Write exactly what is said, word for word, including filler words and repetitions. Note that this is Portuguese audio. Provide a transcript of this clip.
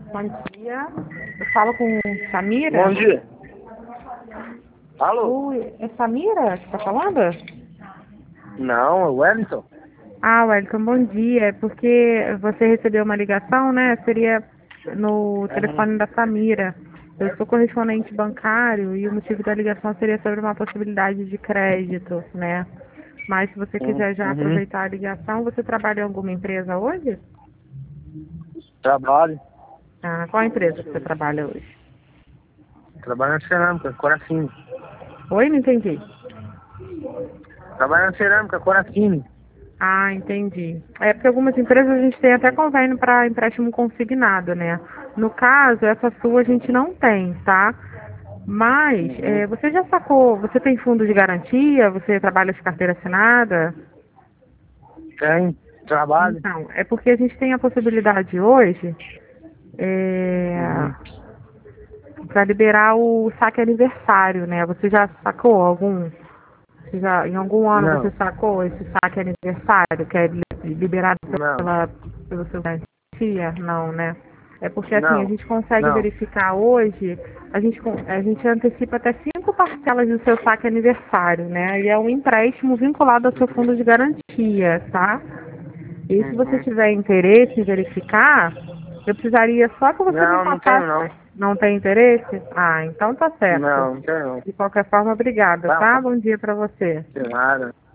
Bom dia. Eu falo com Samira? Bom dia. Alô? Oi, é Samira que está falando? Não, é o Wellington. Ah, Wellington, bom dia. É porque você recebeu uma ligação, né? Seria no telefone da Samira. Eu sou correspondente bancário e o motivo da ligação seria sobre uma possibilidade de crédito, né? Mas se você Uhum. quiser já Uhum. aproveitar a ligação, você trabalha em alguma empresa hoje? Trabalho. Ah, qual empresa que você trabalha hoje? Trabalho na cerâmica, Coracine. Oi, não entendi. Trabalho na cerâmica, Coracine. Ah, entendi. É porque algumas empresas a gente tem até convênio para empréstimo consignado, né? No caso, essa sua a gente não tem, tá? Mas Uhum. é, você já sacou, você tem fundo de garantia? Você trabalha de carteira assinada? Tem. Trabalho. Então, é porque a gente tem a possibilidade hoje Uhum. para liberar o saque aniversário, né? Você já sacou algum? Você já, em algum ano você Não. sacou esse saque aniversário que é li- liberado Não. pela, pelo seu garantia? Não, né? É porque assim, a Não. gente consegue Não. verificar hoje, a gente, con- a gente antecipa até cinco parcelas do seu saque aniversário, né? E é um empréstimo vinculado ao seu fundo de garantia, tá? E se você Uhum. tiver interesse em verificar, eu precisaria só que você me Não, não tenho passasse. não. Não tem interesse? Ah, então tá certo. Não, não tenho não. De qualquer forma, obrigada, Tá tá? bom. Bom dia pra você. Tem nada.